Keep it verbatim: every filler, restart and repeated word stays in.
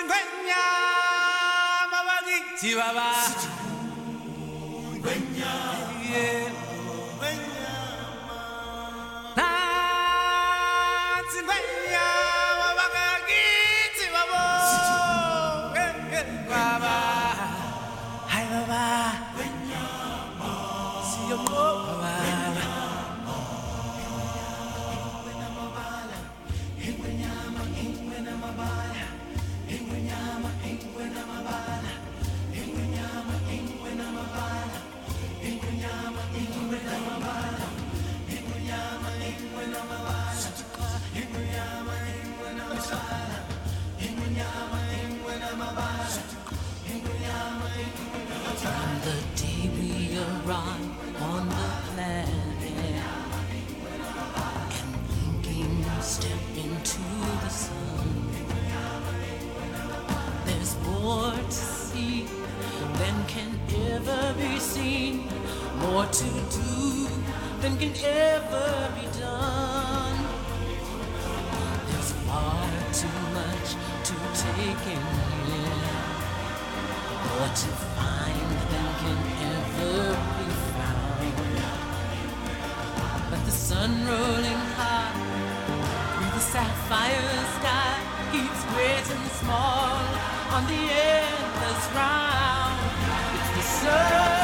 Chihuahua. Yeah. From the day we arrive on the planet and blinking step into the sun, there's more to see than can ever be seen, more to do than can ever be done. There's far too much to take in here, more to find than can ever be found. But the sun rolling high through the sapphire sky keeps great and small on the endless round. It's the sun.